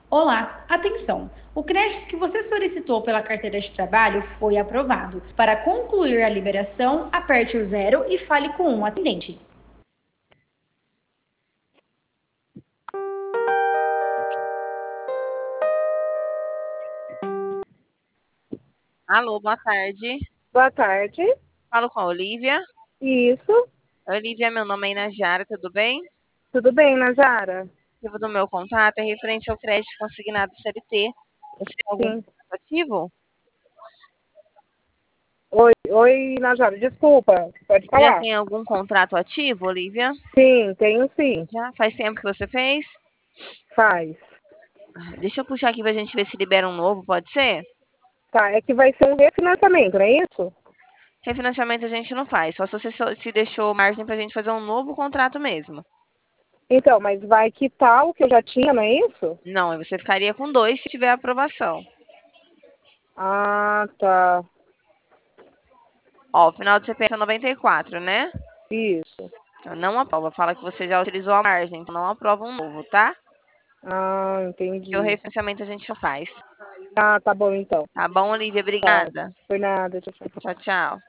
Olá, atenção! O crédito que você solicitou pela carteira de trabalho foi aprovado. Para concluir a liberação, aperte o zero e fale com um atendente. Alô, boa tarde. Boa tarde. Falo com a Olivia. Isso, Olivia, meu nome é Inajara, tudo bem? tudo bem, Najara? O motivo do meu contato é referente ao crédito consignado CLT. Você tem algum Sim. contrato ativo? Oi, Najara, desculpa, pode Você já falar. tem algum contrato ativo, Olivia? Sim, tenho sim. Já? Faz tempo que você fez? Faz. Deixa eu puxar aqui pra gente ver se libera um novo, pode ser? Tá, é que vai ser um refinanciamento, não é isso? Refinanciamento a gente não faz, só se você se deixou margem pra gente fazer um novo contrato mesmo. Então, mas vai quitar o que eu já tinha, não é isso? Não, aí você ficaria com dois se tiver aprovação. Ah, tá. Ó, o final do CPF é 94, né? Isso. Então, não aprova. Fala que você já utilizou a margem, então não aprova um novo, tá? Ah, Porque o entendi. refinanciamento a gente não faz. Ah, tá bom então. Tá bom, Olivia? Tá, Obrigada. foi nada, tchau, tchau. Tchau, tchau.